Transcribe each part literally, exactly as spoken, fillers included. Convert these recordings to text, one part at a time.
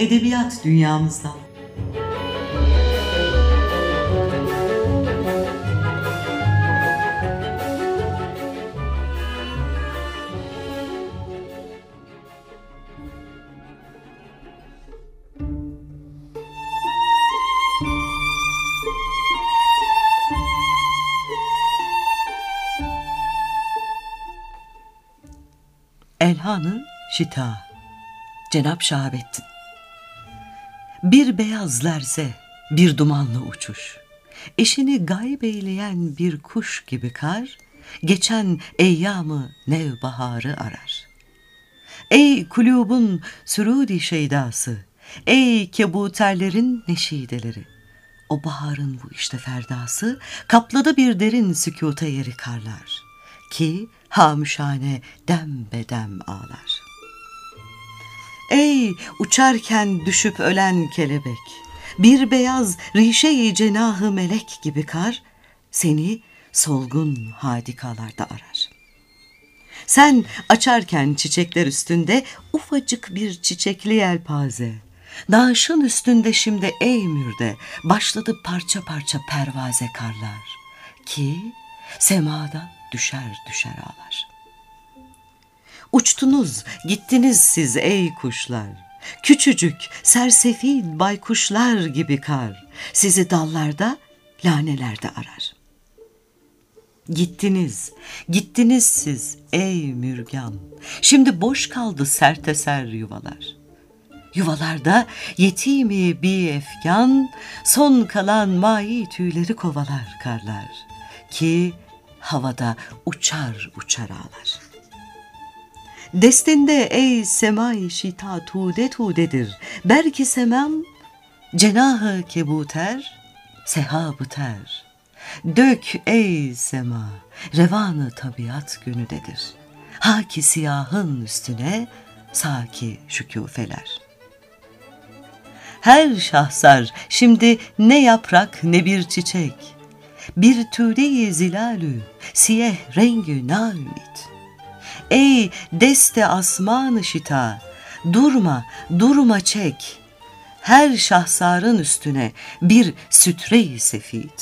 Edebiyat dünyamızdan. Elhan-ı Şita, Cenab Şahabettin. Bir beyaz lerze, bir dumanlı uçuş, eşini gayb eyleyen bir kuş gibi kar, geçen eyyamı nevbaharı arar. Ey kulubun sürudi şeydası, ey kebuterlerin neşideleri, o baharın bu işte ferdası, kapladı bir derin sükûta yeri karlar, ki hamüşane dem bedem ağlar. Ey uçarken düşüp ölen kelebek, bir beyaz rişe-i cenahı melek gibi kar, seni solgun hadikalarda arar. Sen açarken çiçekler üstünde ufacık bir çiçekli yelpaze, naaşın üstünde şimdi ey mürde, başladı parça parça pervaze karlar, ki semadan düşer düşer ağlar. Uçtunuz, gittiniz siz ey kuşlar, küçücük, sersefil baykuşlar gibi kar, sizi dallarda, lanelerde arar. Gittiniz, gittiniz siz ey mürgan, şimdi boş kaldı serteser yuvalar. Yuvalarda yetimi bir efkan, son kalan mai tüyleri kovalar karlar, ki havada uçar uçar ağlar. Destinde ey semai şita tude tudedir, belki semam cenahı kebuter, sehabı ter. Dök ey sema, revanı tabiat günüdedir. Haki siyahın üstüne saki şükûfeler. Her şahsar şimdi ne yaprak ne bir çiçek, bir tüde-i zilalü siyeh rengü naümit. Ey deste asman-ı şita, durma, durma çek, her şahsarın üstüne bir sütre-i sefid.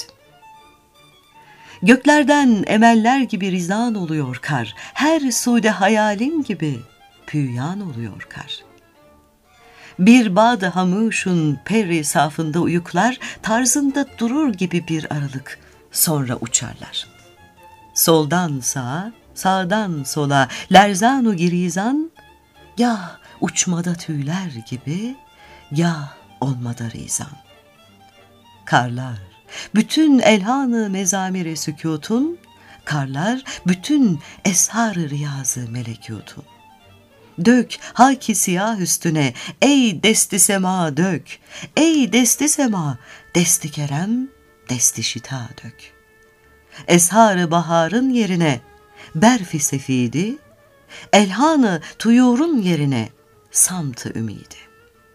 Göklerden emeller gibi rizan oluyor kar, her sude hayalin gibi püyan oluyor kar. Bir bağ-ı hamuşun perri safında uyuklar, tarzında durur gibi bir aralık, sonra uçarlar. Soldan sağa, sağdan sola lerzanu girizan, ya uçmada tüyler gibi, ya olmada rizan. Karlar, bütün elhan-ı mezamir-i sükûtun, karlar, bütün eshar-ı riyaz-ı melekûtun. Dök haki siyah üstüne, ey desti sema dök, ey desti sema, desti kerem, desti şita dök. Eshar-ı baharın yerine berfi sefidi, elhan-ı tuyurun yerine samt-ı ümidi.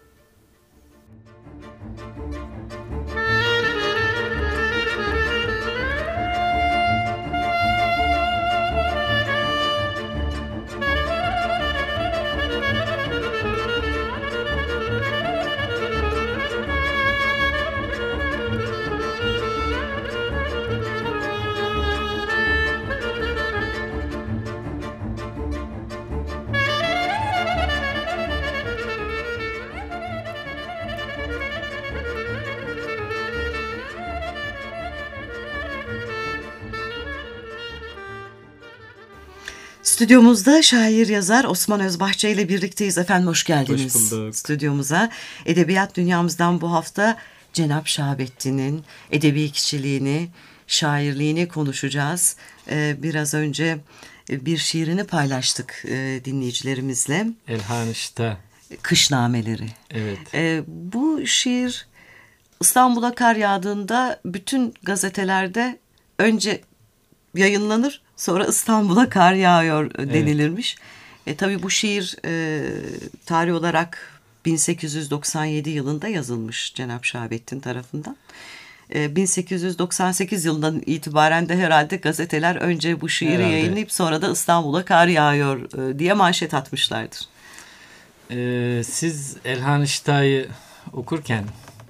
Stüdyomuzda şair yazar Osman Özbahçe ile birlikteyiz. Efendim hoş geldiniz. Hoş bulduk. Stüdyomuza. Edebiyat dünyamızdan bu hafta Cenab Şahabettin'in edebi kişiliğini, şairliğini konuşacağız. Ee, biraz önce bir şiirini paylaştık e, dinleyicilerimizle. Elhan-ı Şita. Kışnameleri. Evet. Ee, bu şiir İstanbul'a kar yağdığında bütün gazetelerde önce yayınlanır, sonra İstanbul'a kar yağıyor denilirmiş. Evet. E, tabii bu şiir e, tarih olarak bin sekiz yüz doksan yedi yılında yazılmış Cenab Şahabettin tarafından. E, bin sekiz yüz doksan sekiz yılından itibaren de herhalde gazeteler önce bu şiiri herhalde yayınlayıp sonra da İstanbul'a kar yağıyor e, diye manşet atmışlardır. Ee, siz Elhan Şita'yı okurken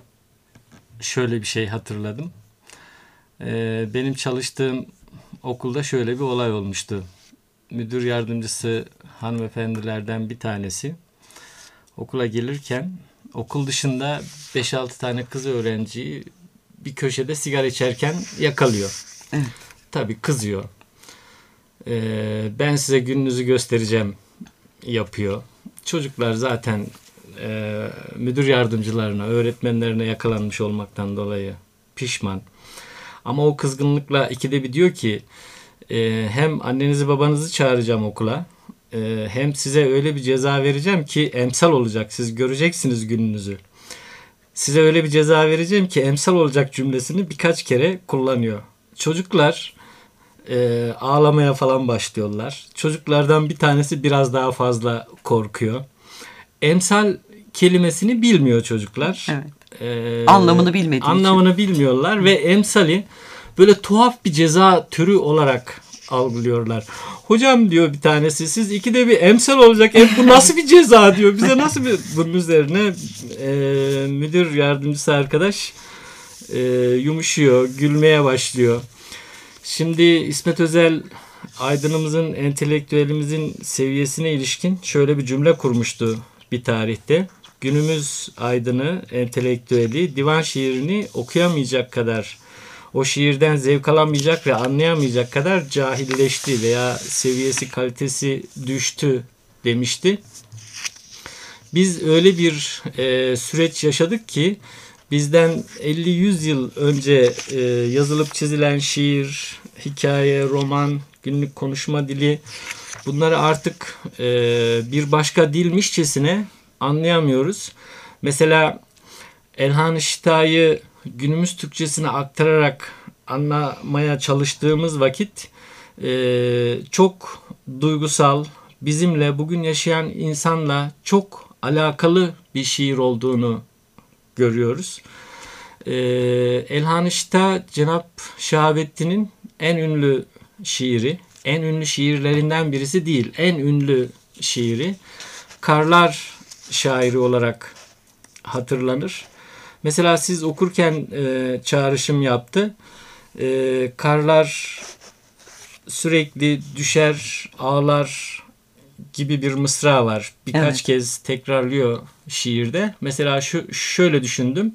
şöyle bir şey hatırladım. Ee, benim çalıştığım okulda şöyle bir olay olmuştu. Müdür yardımcısı hanımefendilerden bir tanesi okula gelirken okul dışında beş altı tane kız öğrenciyi bir köşede sigara içerken yakalıyor. Evet. Tabii kızıyor. Ee, ben size gününüzü göstereceğim yapıyor. Çocuklar zaten e, müdür yardımcılarına, öğretmenlerine yakalanmış olmaktan dolayı pişman. Ama o kızgınlıkla ikide bir diyor ki e, hem annenizi babanızı çağıracağım okula, e, hem size öyle bir ceza vereceğim ki emsal olacak. Siz göreceksiniz gününüzü. Size öyle bir ceza vereceğim ki emsal olacak cümlesini birkaç kere kullanıyor. Çocuklar e, ağlamaya falan başlıyorlar. Çocuklardan bir tanesi biraz daha fazla korkuyor. Emsal kelimesini bilmiyor çocuklar. Evet. Ee, Anlamını bilmediği anlamını için. bilmiyorlar ve emsali böyle tuhaf bir ceza türü olarak algılıyorlar. Hocam diyor bir tanesi, siz ikide bir emsal olacak. Hep bu nasıl bir ceza diyor. Bize nasıl bir... Bunun üzerine e, müdür yardımcısı arkadaş e, yumuşuyor, gülmeye başlıyor. Şimdi İsmet Özel aydınımızın, entelektüelimizin seviyesine ilişkin şöyle bir cümle kurmuştu bir tarihte. Günümüz aydını, entelektüeli divan şiirini okuyamayacak kadar, o şiirden zevk alamayacak ve anlayamayacak kadar cahilleşti veya seviyesi, kalitesi düştü demişti. Biz öyle bir e, süreç yaşadık ki bizden elli yüz yıl önce e, yazılıp çizilen şiir, hikaye, roman, günlük konuşma dili, bunları artık e, bir başka dilmişçesine anlayamıyoruz. Mesela Elhan Şita'yı günümüz Türkçesine aktararak anlamaya çalıştığımız vakit e, çok duygusal, bizimle, bugün yaşayan insanla çok alakalı bir şiir olduğunu görüyoruz. Ee, Elhan Şita, Cenab Şahabettin'in en ünlü şiiri, en ünlü şiirlerinden birisi değil, en ünlü şiiri. Karlar şairi olarak hatırlanır. Mesela siz okurken e, çağrışım yaptı. E, karlar sürekli düşer, ağlar gibi bir mısra var. Birkaç evet. kez tekrarlıyor şiirde. Mesela şu şöyle düşündüm.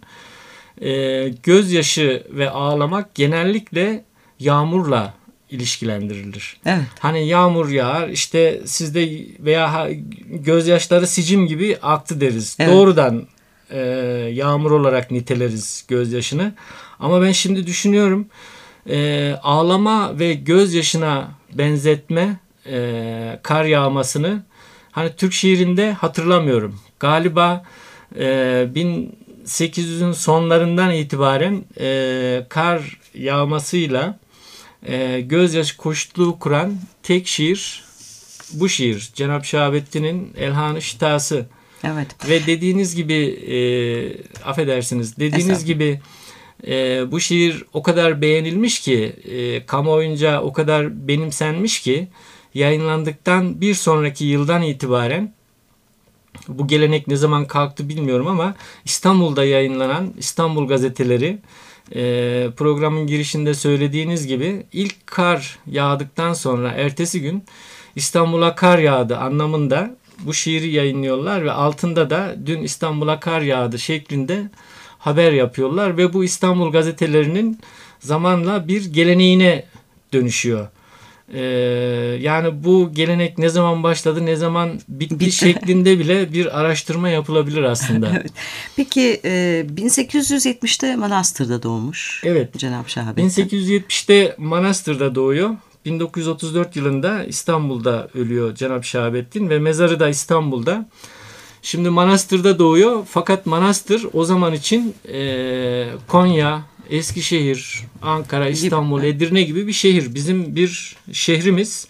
E, gözyaşı ve ağlamak genellikle yağmurla ilişkilendirilir. Evet. Hani yağmur yağar, işte sizde veya gözyaşları sicim gibi aktı deriz. Evet. Doğrudan e, yağmur olarak niteleriz gözyaşını. Ama ben şimdi düşünüyorum, e, ağlama ve gözyaşına benzetme e, kar yağmasını hani Türk şiirinde hatırlamıyorum. Galiba e, bin sekiz yüzün sonlarından itibaren e, kar yağmasıyla e, gözyaşı koşutluğu kuran tek şiir bu şiir. Cenab Şahabettin'in Elhan-ı Şitası. Evet. Ve dediğiniz gibi e, affedersiniz dediğiniz gibi e, bu şiir o kadar beğenilmiş ki e, kamuoyunca o kadar benimsenmiş ki yayınlandıktan bir sonraki yıldan itibaren, bu gelenek ne zaman kalktı bilmiyorum ama İstanbul'da yayınlanan İstanbul gazeteleri e, programın girişinde söylediğiniz gibi ilk kar yağdıktan sonra ertesi gün İstanbul'a kar yağdı anlamında bu şiiri yayınlıyorlar ve altında da dün İstanbul'a kar yağdı şeklinde haber yapıyorlar ve bu İstanbul gazetelerinin zamanla bir geleneğine dönüşüyor. Ee, yani bu gelenek ne zaman başladı, ne zaman bitti Bit- şeklinde bile bir araştırma yapılabilir aslında. Evet. Peki e, bin sekiz yüz yetmişte Manastır'da doğmuş. Evet. Cenab Şahabettin. bin sekiz yüz yetmişte Manastır'da doğuyor. bin dokuz yüz otuz dört yılında İstanbul'da ölüyor Cenab Şahabettin ve mezarı da İstanbul'da. Şimdi Manastır'da doğuyor fakat Manastır o zaman için e, Konya, Eskişehir, Ankara, İstanbul, Edirne gibi bir şehir. Bizim bir şehrimiz.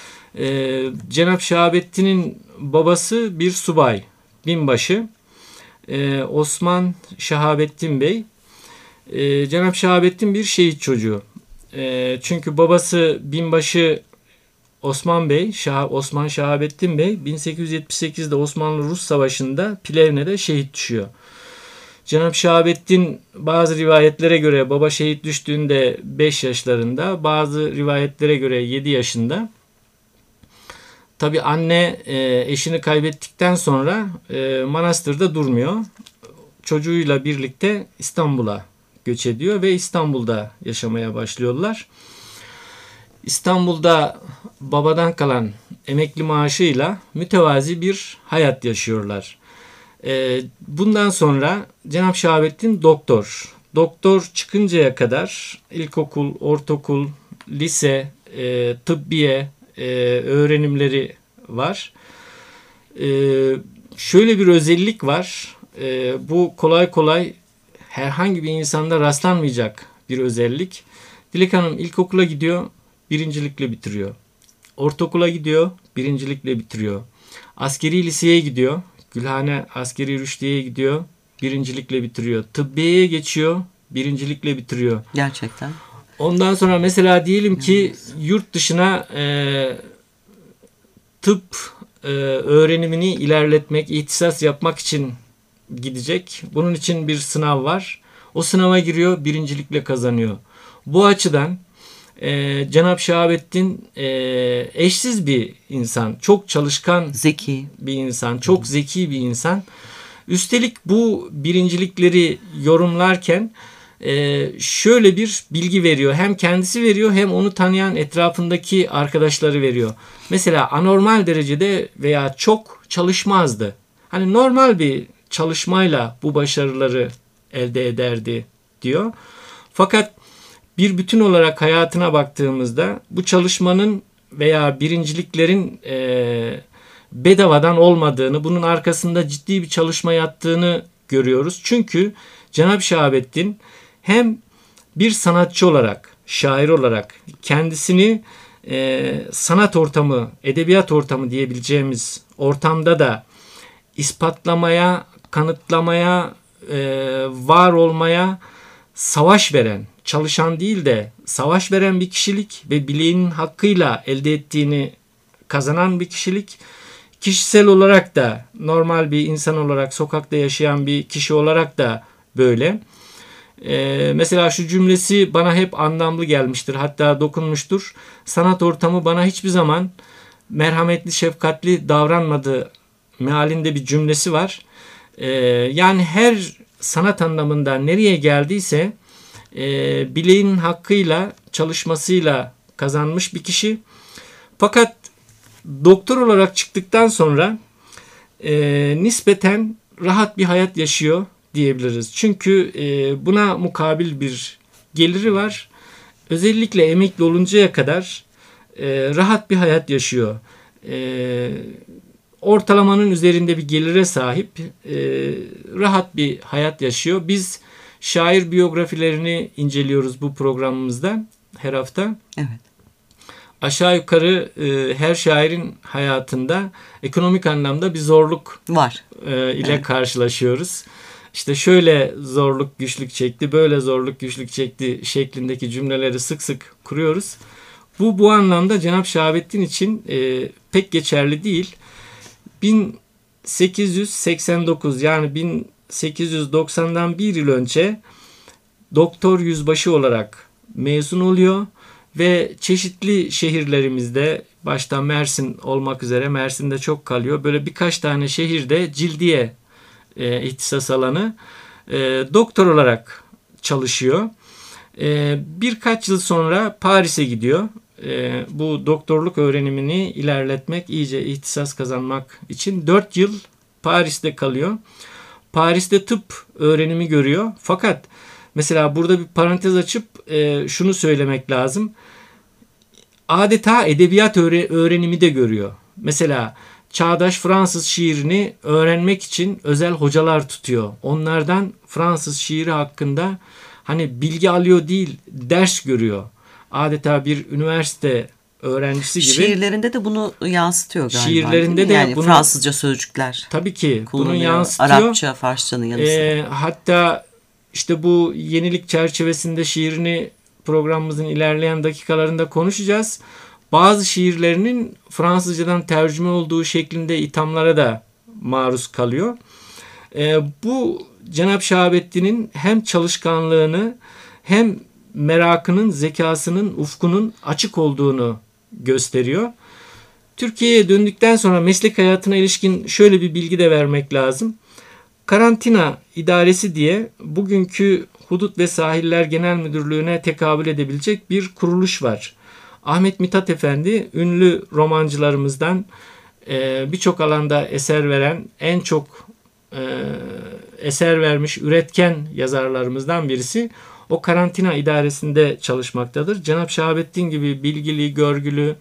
Ee, Cenab Şahabettin'in babası bir subay, binbaşı. Ee, Osman Şahabettin Bey. Ee, Cenab Şahabettin bir şehit çocuğu. Ee, çünkü babası binbaşı Osman Bey, Şah, Osman Şahabettin Bey bin sekiz yüz yetmiş sekizde Osmanlı-Rus Savaşı'nda Plevne'de şehit düşüyor. Cenab-ı Şahabettin bazı rivayetlere göre baba şehit düştüğünde beş yaşlarında, bazı rivayetlere göre yedi yaşında. Tabi anne e, eşini kaybettikten sonra e, manastırda durmuyor. Çocuğuyla birlikte İstanbul'a göç ediyor ve İstanbul'da yaşamaya başlıyorlar. İstanbul'da babadan kalan emekli maaşıyla mütevazi bir hayat yaşıyorlar. E, bundan sonra Cenab-ı Şahabettin doktor. Doktor çıkıncaya kadar ilkokul, ortaokul, lise, e, tıbbiye e, öğrenimleri var. E, şöyle bir özellik var. E, bu kolay kolay herhangi bir insanda rastlanmayacak bir özellik. Dilek Hanım ilkokula gidiyor, birincilikle bitiriyor. Ortaokula gidiyor, birincilikle bitiriyor. Askeri liseye gidiyor, Gülhane Askeri Rüştiye'ye gidiyor, birincilikle bitiriyor. Tıbbiyeye geçiyor, birincilikle bitiriyor. Gerçekten. Ondan sonra mesela diyelim ki yurt dışına e, tıp e, öğrenimini ilerletmek, ihtisas yapmak için gidecek. Bunun için bir sınav var. O sınava giriyor, birincilikle kazanıyor. Bu açıdan e, Cenab-ı Şahabettin e, eşsiz bir insan. Çok çalışkan, zeki bir insan. Çok zeki bir insan. Üstelik bu birincilikleri yorumlarken e, şöyle bir bilgi veriyor. Hem kendisi veriyor hem onu tanıyan etrafındaki arkadaşları veriyor. Mesela anormal derecede veya çok çalışmazdı. Hani normal bir çalışmayla bu başarıları elde ederdi diyor. Fakat bir bütün olarak hayatına baktığımızda bu çalışmanın veya birinciliklerin e, bedavadan olmadığını, bunun arkasında ciddi bir çalışma yattığını görüyoruz. Çünkü Cenab-ı Şahabettin hem bir sanatçı olarak, şair olarak kendisini e, sanat ortamı, edebiyat ortamı diyebileceğimiz ortamda da ispatlamaya, kanıtlamaya, e, var olmaya savaş veren, çalışan değil de savaş veren bir kişilik ve bileğinin hakkıyla elde ettiğini kazanan bir kişilik. Kişisel olarak da normal bir insan olarak sokakta yaşayan bir kişi olarak da böyle. Ee, mesela şu cümlesi bana hep anlamlı gelmiştir. Hatta dokunmuştur. Sanat ortamı bana hiçbir zaman merhametli, şefkatli davranmadı mealinde bir cümlesi var. Ee, yani her sanat anlamında nereye geldiyse e, bileğinin hakkıyla, çalışmasıyla kazanmış bir kişi. Fakat doktor olarak çıktıktan sonra e, nispeten rahat bir hayat yaşıyor diyebiliriz. Çünkü e, buna mukabil bir geliri var. Özellikle emekli oluncaya kadar e, rahat bir hayat yaşıyor. E, ortalamanın üzerinde bir gelire sahip, e, rahat bir hayat yaşıyor. Biz şair biyografilerini inceliyoruz bu programımızda her hafta. Evet. Aşağı yukarı e, her şairin hayatında ekonomik anlamda bir zorluk var e, ile evet. karşılaşıyoruz. İşte şöyle zorluk güçlük çekti, böyle zorluk güçlük çekti şeklindeki cümleleri sık sık kuruyoruz. Bu bu anlamda Cenab-ı Şahabettin için e, pek geçerli değil. bin sekiz yüz seksen dokuz yani bin sekiz yüz doksandan bir yıl önce doktor yüzbaşı olarak mezun oluyor. Ve çeşitli şehirlerimizde başta Mersin olmak üzere Mersin'de çok kalıyor. Böyle birkaç tane şehirde cildiye e, ihtisas alanı e, doktor olarak çalışıyor. E, birkaç yıl sonra Paris'e gidiyor. E, bu doktorluk öğrenimini ilerletmek, iyice ihtisas kazanmak için dört yıl Paris'te kalıyor. Paris'te tıp öğrenimi görüyor. Fakat mesela burada bir parantez açıp e, şunu söylemek lazım. Adeta edebiyat öğrenimi de görüyor. Mesela çağdaş Fransız şiirini öğrenmek için özel hocalar tutuyor. Onlardan Fransız şiiri hakkında hani bilgi alıyor değil, ders görüyor. Adeta bir üniversite öğrencisi gibi. Şiirlerinde de bunu yansıtıyor galiba. Şiirlerinde de yani bunu, Fransızca sözcükler. Tabii ki bunu kullanıyor. yansıtıyor. Arapça, Farsçanın yanı sıra. E, hatta işte bu yenilik çerçevesinde şiirini programımızın ilerleyen dakikalarında konuşacağız. bazı şiirlerinin Fransızcadan tercüme olduğu şeklinde ithamlara da maruz kalıyor. E, bu Cenab-ı Şahabettin'in hem çalışkanlığını hem merakının, zekasının, ufkunun açık olduğunu gösteriyor. Türkiye'ye döndükten sonra meslek hayatına ilişkin şöyle bir bilgi de vermek lazım. Karantina İdaresi diye bugünkü Hudut ve Sahiller Genel Müdürlüğü'ne tekabül edebilecek bir kuruluş var. Ahmet Mithat Efendi, ünlü romancılarımızdan, birçok alanda eser veren, en çok eser vermiş üretken yazarlarımızdan birisi. O karantina idaresinde çalışmaktadır. Cenab-ı Şahabettin gibi bilgili, görgülü,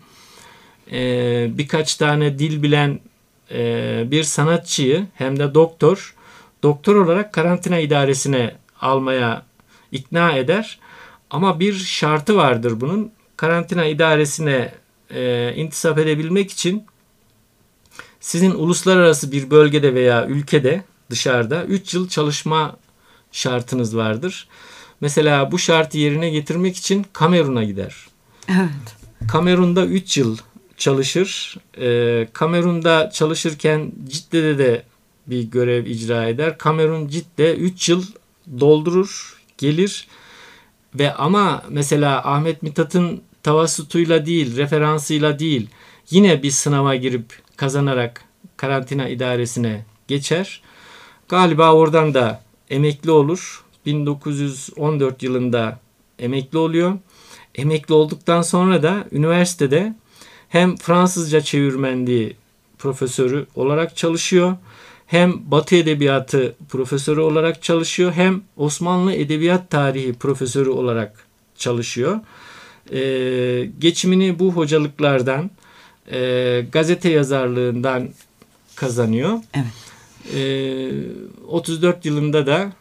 birkaç tane dil bilen bir sanatçıyı hem de doktor, doktor olarak karantina idaresine almaya ikna eder. Ama bir şartı vardır bunun. Karantina idaresine e, intisap edebilmek için sizin uluslararası bir bölgede veya ülkede dışarıda üç yıl çalışma şartınız vardır. Mesela bu şartı yerine getirmek için Kamerun'a gider. Evet. Kamerun'da üç yıl çalışır. E, Kamerun'da çalışırken Cidde'de de bir görev icra eder. Kamerun Cidde üç yıl doldurur, gelir ve ama mesela Ahmet Mithat'ın tavassutuyla değil, referansıyla değil, yine bir sınava girip kazanarak karantina idaresine geçer. Galiba oradan da emekli olur. bin dokuz yüz on dört yılında emekli oluyor. Emekli olduktan sonra da üniversitede hem Fransızca çevirmenliği profesörü olarak çalışıyor, hem Batı Edebiyatı profesörü olarak çalışıyor, hem Osmanlı Edebiyat Tarihi profesörü olarak çalışıyor. Ee, geçimini bu hocalıklardan, e, gazete yazarlığından kazanıyor. Evet. Ee, otuz dört yılında da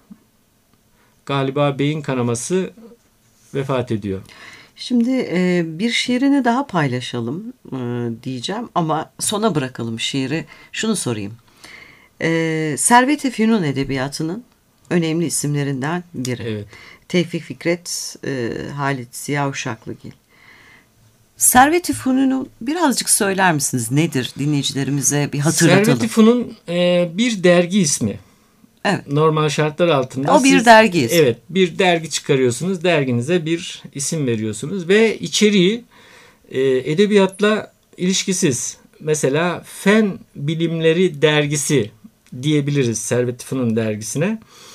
galiba beyin kanaması vefat ediyor. Şimdi e, bir şiirini daha paylaşalım e, diyeceğim ama sona bırakalım şiiri. Şunu sorayım. E, Servet-i Fünun Edebiyatı'nın önemli isimlerinden biri. Evet. Tevfik Fikret, e, Halit Ziya Uşaklıgil. Servet-i Fünun'u birazcık söyler misiniz? Nedir? Dinleyicilerimize bir hatırlatalım. Servet-i Fünun e, bir dergi ismi. Evet. Normal şartlar altında. O bir siz, dergi ismi. Evet, bir dergi çıkarıyorsunuz. Derginize bir isim veriyorsunuz ve içeriği e, edebiyatla ilişkisiz. Mesela Fen Bilimleri Dergisi diyebiliriz Servet-i Fünun dergisine.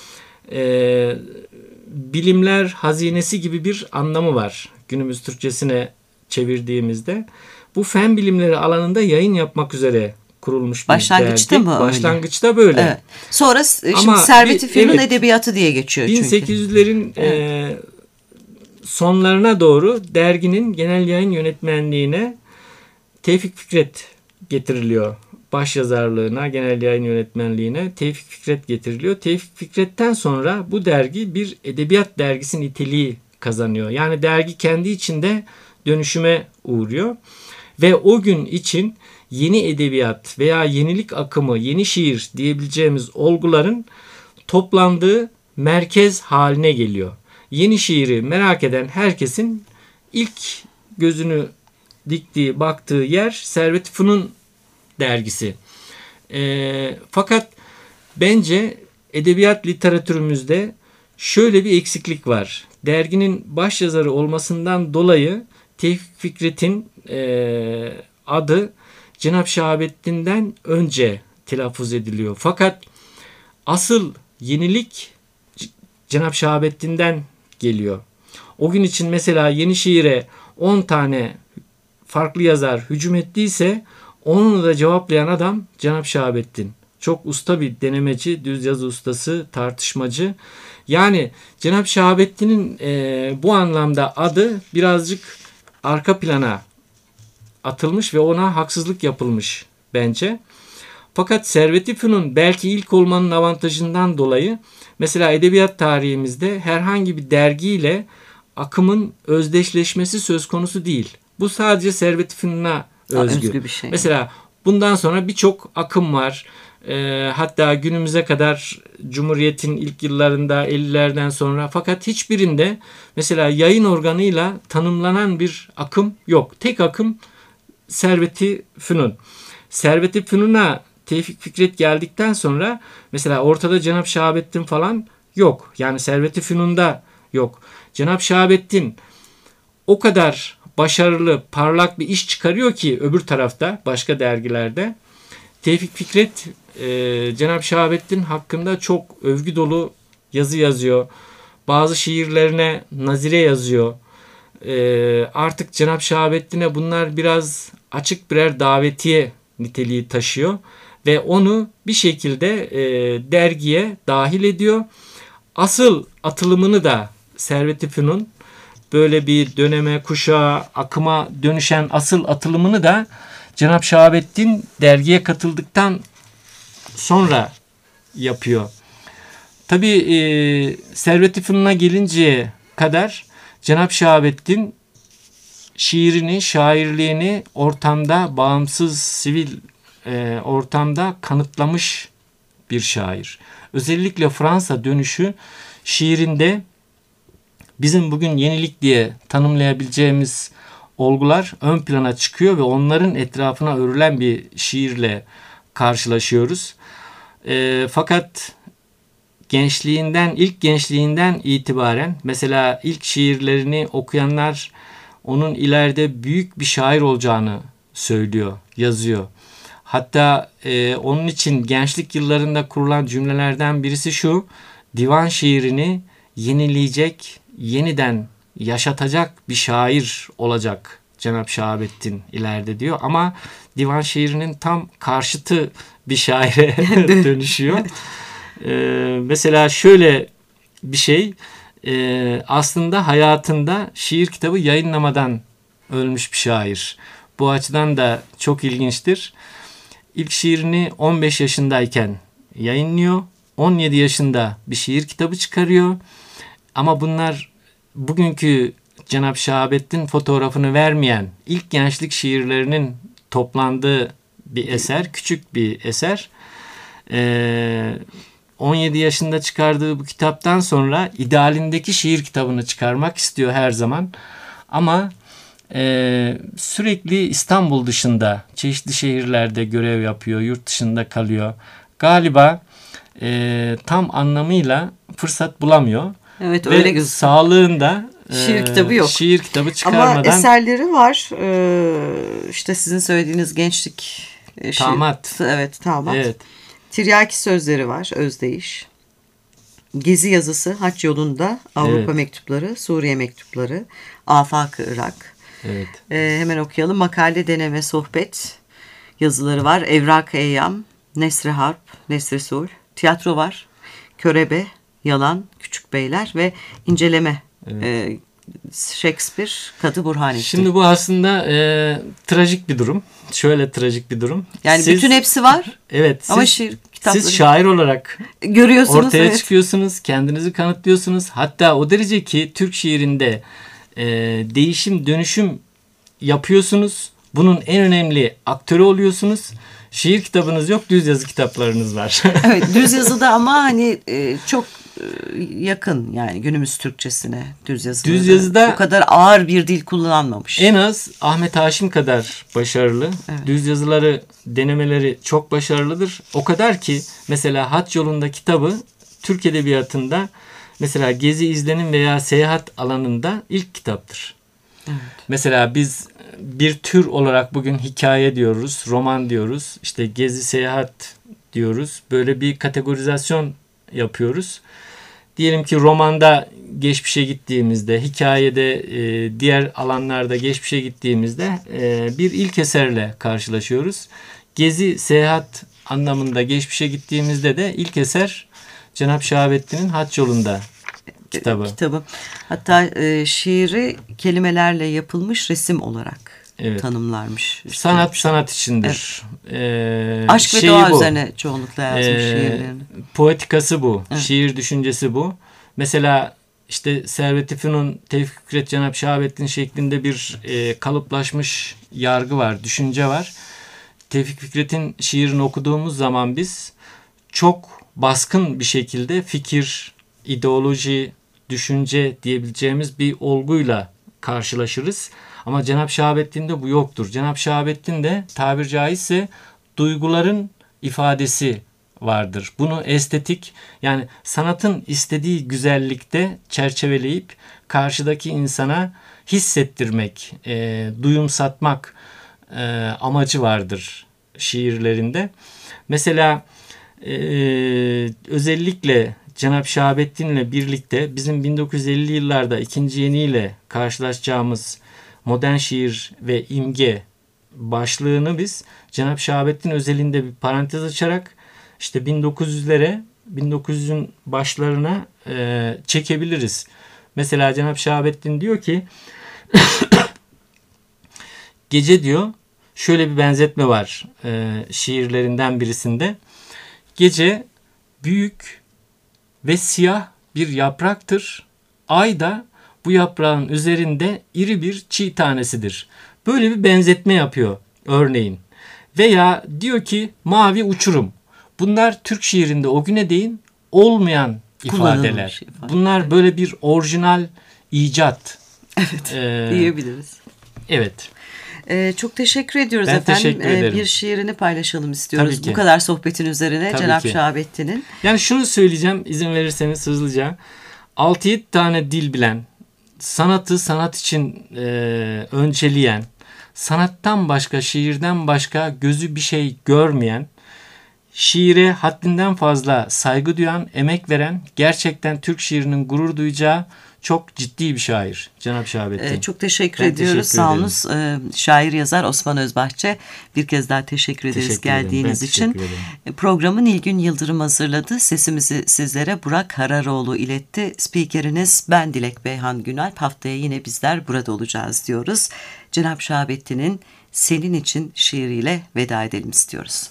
E, bilimler hazinesi gibi bir anlamı var günümüz Türkçesine çevirdiğimizde. Bu fen bilimleri alanında yayın yapmak üzere kurulmuş bir Başlangıçta dergi. mı öyle? Başlangıçta böyle. Evet. Sonra şimdi Ama Servet-i bir- Fünun evet, Edebiyatı diye geçiyor çünkü. bin sekiz yüzlerin Evet. e, sonlarına doğru derginin genel yayın yönetmenliğine Tevfik Fikret getiriliyor. Başyazarlığına, genel yayın yönetmenliğine Tevfik Fikret getiriliyor. Tevfik Fikret'ten sonra bu dergi bir edebiyat dergisi niteliği kazanıyor. Yani dergi kendi içinde dönüşüme uğruyor. Ve o gün için yeni edebiyat veya yenilik akımı, yeni şiir diyebileceğimiz olguların toplandığı merkez haline geliyor. Yeni şiiri merak eden herkesin ilk gözünü diktiği, baktığı yer Servet-i Fünun dergisi. E, fakat bence edebiyat literatürümüzde şöyle bir eksiklik var. Derginin başyazarı olmasından dolayı Tevfik Fikret'in e, adı Cenab-ı Şahabettin'den önce telaffuz ediliyor. Fakat asıl yenilik Cenab-ı Şahabettin'den geliyor. O gün için mesela yeni şiire on tane farklı yazar hücum ettiyse onu da cevaplayan adam Cenab-ı Şahabettin. Çok usta bir denemeci, düz yazı ustası, tartışmacı. Yani Cenab-ı Şahabettin'in e, bu anlamda adı birazcık arka plana atılmış ve ona haksızlık yapılmış bence. Fakat Servet-i Fünun belki ilk olmanın avantajından dolayı mesela edebiyat tarihimizde herhangi bir dergiyle akımın özdeşleşmesi söz konusu değil. Bu sadece Servet-i Fünun'a özgü. özgü bir şey. Mesela bundan sonra birçok akım var. E, hatta günümüze kadar Cumhuriyet'in ilk yıllarında ellilerden sonra, fakat hiçbirinde mesela yayın organıyla tanımlanan bir akım yok. Tek akım Servet-i Fünun. Servet-i Fünun'a Tevfik Fikret geldikten sonra mesela ortada Cenab-ı Şahabettin falan yok. Yani Servet-i Fünun'da yok. Cenab-ı Şahabettin o kadar başarılı, parlak bir iş çıkarıyor ki öbür tarafta, başka dergilerde. Tevfik Fikret e, Cenab-ı Şahabettin hakkında çok övgü dolu yazı yazıyor. Bazı şiirlerine nazire yazıyor. E, artık Cenab-ı Şahabettin'e bunlar biraz açık birer davetiye niteliği taşıyor. Ve onu bir şekilde e, dergiye dahil ediyor. Asıl atılımını da Servet-i Fünun, böyle bir döneme, kuşağa, akıma dönüşen asıl atılımını da Cenab-ı Şahabettin dergiye katıldıktan sonra yapıyor. Tabii e, Servet-i Fünun'a gelinceye kadar Cenab-ı Şahabettin şiirini, şairliğini ortamda, bağımsız, sivil e, ortamda kanıtlamış bir şair. Özellikle Fransa dönüşü şiirinde bizim bugün yenilik diye tanımlayabileceğimiz olgular ön plana çıkıyor ve onların etrafına örülen bir şiirle karşılaşıyoruz. E, fakat gençliğinden, ilk gençliğinden itibaren mesela ilk şiirlerini okuyanlar onun ileride büyük bir şair olacağını söylüyor, yazıyor. Hatta e, onun için gençlik yıllarında kurulan cümlelerden birisi şu: divan şiirini yenileyecek, yeniden yaşatacak bir şair olacak Cenab-ı Şahabettin ileride diyor. Ama divan şiirinin tam karşıtı bir şaire dönüşüyor. Ee, mesela şöyle bir şey, e, aslında hayatında şiir kitabı yayınlamadan ölmüş bir şair. Bu açıdan da çok ilginçtir. İlk şiirini on beş yaşındayken yayınlıyor. on yedi yaşında bir şiir kitabı çıkarıyor. Ama bunlar bugünkü Cenab-ı Şahabettin fotoğrafını vermeyen ilk gençlik şiirlerinin toplandığı bir eser, küçük bir eser. Ee, on yedi yaşında çıkardığı bu kitaptan sonra idealindeki şiir kitabını çıkarmak istiyor her zaman. Ama e, sürekli İstanbul dışında, çeşitli şehirlerde görev yapıyor, yurt dışında kalıyor. Galiba e, tam anlamıyla fırsat bulamıyor. Evet, ve öyle gözüküyor. Sağlığında Şiir kitabı yok. Şiir kitabı çıkarmadan. Ama eserleri var. Ee, işte sizin söylediğiniz gençlik e, şiir. Tamat. Evet, Tamat. Evet. Tiryaki sözleri var, özdeyiş. Gezi yazısı, Haç yolunda, Avrupa Evet. mektupları, Suriye mektupları, Afak-ı Irak. Evet. Ee, hemen okuyalım. Makale, deneme, sohbet yazıları var. Evrak-ı Eyyam, Nesr-i Harp, Nesr-i Sulh. Tiyatro var. Körebe, Yalan, Küçük Beyler ve inceleme. Evet. Ee, Shakespeare, Kadı Burhanettin. Şimdi bu aslında e, trajik bir durum. Şöyle trajik bir durum. Yani Siz, bütün hepsi var. Evet. Siz, Ama şiir kitapları. Siz şair olarak Görüyorsunuz. ortaya evet. çıkıyorsunuz. Kendinizi kanıtlıyorsunuz. Hatta o derece ki Türk şiirinde e, değişim, dönüşüm yapıyorsunuz. Bunun en önemli aktörü oluyorsunuz. Şiir kitabınız yok, düz yazı kitaplarınız var. Evet, düz yazıda ama hani e, çok e, yakın yani günümüz Türkçesine düz yazıda. Düz yazıda o kadar ağır bir dil kullanmamış. En az Ahmet Haşim kadar başarılı. Evet. Düz yazıları, denemeleri çok başarılıdır. O kadar ki mesela Haç Yolunda kitabı Türk Edebiyatı'nda mesela gezi, izlenim veya seyahat alanında ilk kitaptır. Evet. Mesela biz bir tür olarak bugün hikaye diyoruz, roman diyoruz, işte gezi, seyahat diyoruz. Böyle bir kategorizasyon yapıyoruz. Diyelim ki romanda geçmişe gittiğimizde, hikayede e, diğer alanlarda geçmişe gittiğimizde e, bir ilk eserle karşılaşıyoruz. Gezi, seyahat anlamında geçmişe gittiğimizde de ilk eser Cenab-ı Şahabettin'in Haç Yolunda kitabı. Kitabı. Hatta e, şiiri kelimelerle yapılmış resim olarak Evet. tanımlarmış. Sanat sanat içindir. Evet. Ee, Aşk ve şeyi doğa bu. üzerine çoğunlukla yazmış Ee, şiirlerini. Poetikası bu. Evet. Şiir düşüncesi bu. Mesela işte Servet-i Fünun, Tevfik Fikret, Cenab-ı Şahabettin şeklinde bir e, kalıplaşmış yargı var, düşünce var. Tevfik Fikret'in şiirini okuduğumuz zaman biz çok baskın bir şekilde fikir, ideoloji, düşünce diyebileceğimiz bir olguyla karşılaşırız. Ama Cenab-ı Şahabettin'de bu yoktur. Cenab-ı Şahabettin'de tabir caizse duyguların ifadesi vardır. Bunu estetik, yani sanatın istediği güzellikte çerçeveleyip karşıdaki insana hissettirmek, e, duyumsatmak e, amacı vardır şiirlerinde. Mesela e, özellikle Cenab-ı Şahabettin'le birlikte bizim bin dokuz yüz elli yıllarda ikinci yeniyle karşılaşacağımız modern şiir ve imge başlığını biz Cenab-ı Şahabettin özelinde bir parantez açarak işte bin dokuz yüzlere, bin dokuz yüzün başlarına e, çekebiliriz. Mesela Cenab-ı Şahabettin diyor ki gece diyor, şöyle bir benzetme var e, şiirlerinden birisinde. Gece büyük ve siyah bir yapraktır. Ay da bu yaprağın üzerinde iri bir çiğ tanesidir. Böyle bir benzetme yapıyor örneğin. Veya diyor ki mavi uçurum. Bunlar Türk şiirinde o güne değin olmayan ifadeler. ifade. Bunlar böyle bir orijinal icat. Evet, Ee, diyebiliriz. Evet. Ee, çok teşekkür ediyoruz Ben efendim. teşekkür Ee, ederim. bir şiirini paylaşalım istiyoruz. Tabii ki. Bu kadar sohbetin üzerine Tabii Cenab-ı ki. Şahabettin'in. Yani şunu söyleyeceğim izin verirseniz hızlıca. altı yedi tane dil bilen, sanatı sanat için e, önceleyen, sanattan başka, şiirden başka gözü bir şey görmeyen, şiire haddinden fazla saygı duyan, emek veren, gerçekten Türk şiirinin gurur duyacağı çok ciddi bir şair Cenab-ı Şahabettin. Ee, çok teşekkür Ben ediyoruz. teşekkür Sağ ederim. olunuz. Ee, şair yazar Osman Özbahçe. Bir kez daha teşekkür ederiz Teşekkür ederim. geldiğiniz Ben için. teşekkür ederim. Programı Nilgün Yıldırım hazırladı. Sesimizi sizlere Burak Hararoğlu iletti. Spikeriniz ben Dilek Beyhan Günalp. Haftaya yine bizler burada olacağız diyoruz. Cenab-ı Şahabettin'in Senin için şiiriyle veda edelim istiyoruz.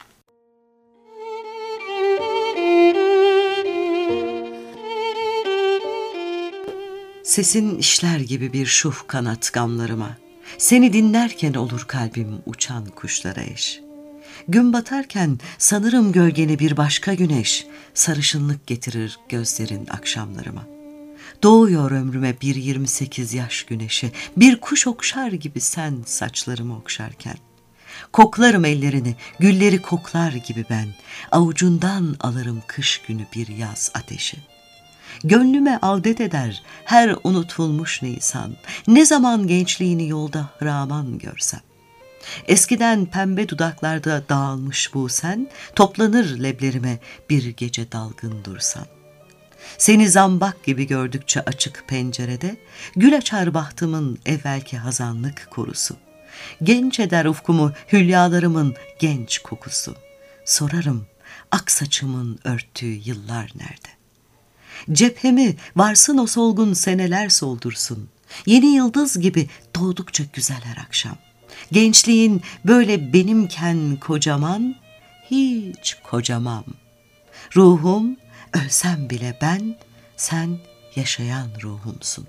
Sesin işler gibi bir şuh kanat gamlarıma. Seni dinlerken olur kalbim uçan kuşlara eş. Gün batarken sanırım gölgeni bir başka güneş. Sarışınlık getirir gözlerin akşamlarıma. Doğuyor ömrüme bir yirmi sekiz yaş güneşi. Bir kuş okşar gibi sen saçlarımı okşarken. Koklarım ellerini, gülleri koklar gibi ben. Avucundan alırım kış günü bir yaz ateşi. Gönlüme avdet eder her unutulmuş Nisan. Ne zaman gençliğini yolda hıraman görsem. Eskiden pembe dudaklarda dağılmış bu sen, toplanır leblerime bir gece dalgın dursan. Seni zambak gibi gördükçe açık pencerede, gül açar bahtımın evvelki hazanlık korusu. Genç eder ufkumu hülyalarımın genç kokusu. Sorarım ak saçımın örttüğü yıllar nerede? Cephemi varsın o solgun seneler soldursun. Yeni yıldız gibi doğdukça güzel her akşam. Gençliğin böyle benimken kocaman, hiç kocamam. Ruhum ölsem bile ben, sen yaşayan ruhumsun.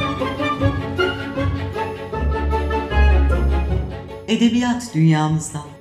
Edebiyat dünyamızdan